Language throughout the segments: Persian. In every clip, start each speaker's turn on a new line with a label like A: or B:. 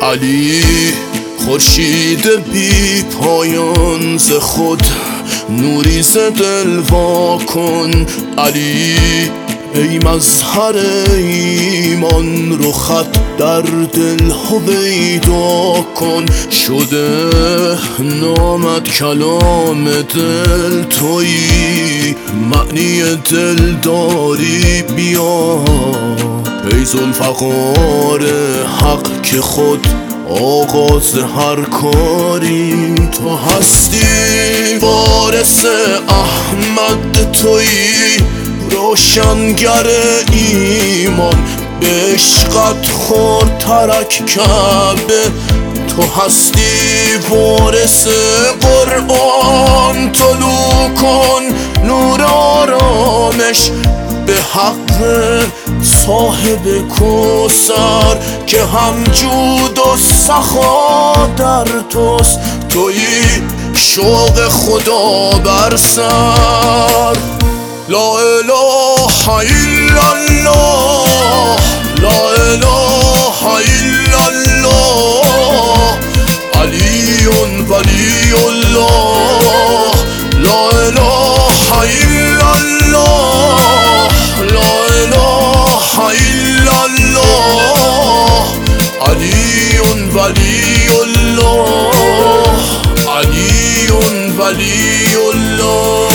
A: علی خورشید بی پایان ز خود نوری ز دل وا کن. علی ای مظهر ایمان رخت در دل هویدا کن. شده نامت کلام دل تویی، معنی دل داری بیا. ای ذوالفقار حق که خود آغاز هر کاری تو هستی. وارث احمد تویی، روشنگر ایمان به عشقت خورد ترک کعبه تو هستی. وارث قرآن طلوع کن نور آرامش به حق صاحب کوثر که هم جود و سخا در توست. تویی شوق خدا بر سر. لا اله الا الله، لا اله الا الله، علی ولی الله. لا اله الا الله، لا اله الا الله، علی ولی الله، علی ولی الله.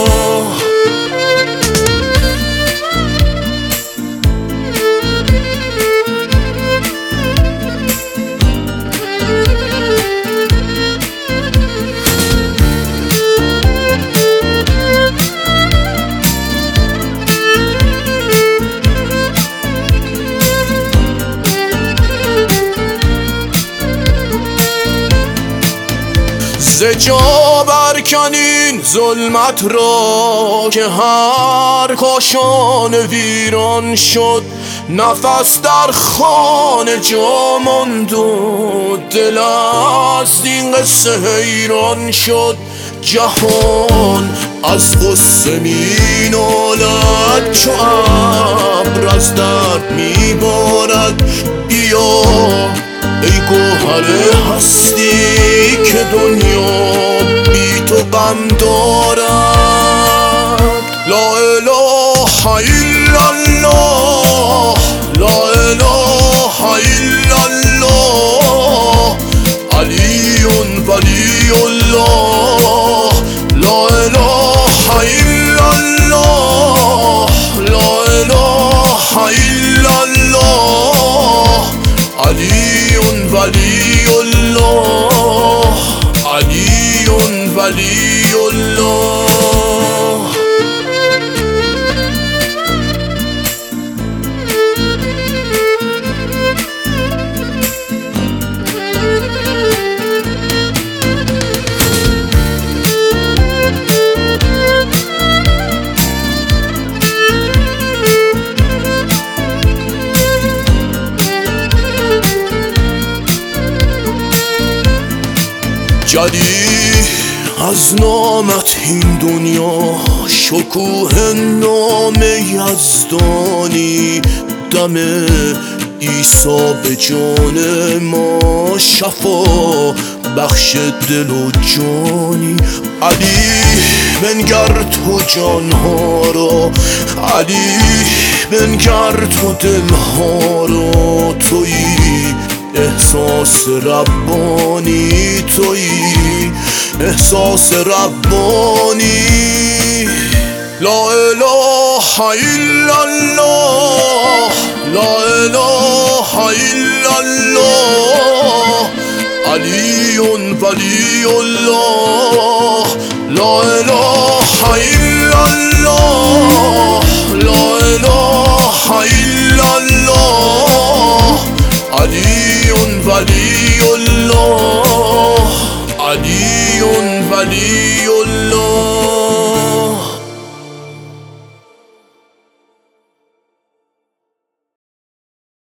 A: ز جا برکنین ظلمت را که هر کاشان ویران شد. نفس در خانه جا ماند و دل از این قصه حیران شد. جهان از غصه می نالد چو ابر از درد می بارد. بیا ای گوهر هستی که دنیا بی تو غم دارد. لا اله الا الله، لا اله الا الله، علی ولی الله. لا اله الا الله، لا اله الا الله، علی ولی الله، علی ولی الله. جلی از نامت این دنیا شکوه نام یزدانی. دم عیسی به جان ما شفا بخش دل و جانی. علی بنگر تو جانها را، علی بنگر تو دلها را. تویی احساس ربانی، تویی احساس ربانی. لا اله الا الله، لا اله الا الله، علی ولی الله. لا اله الا الله، لا اله الا الله، علی ولی الله، علی ولی الله.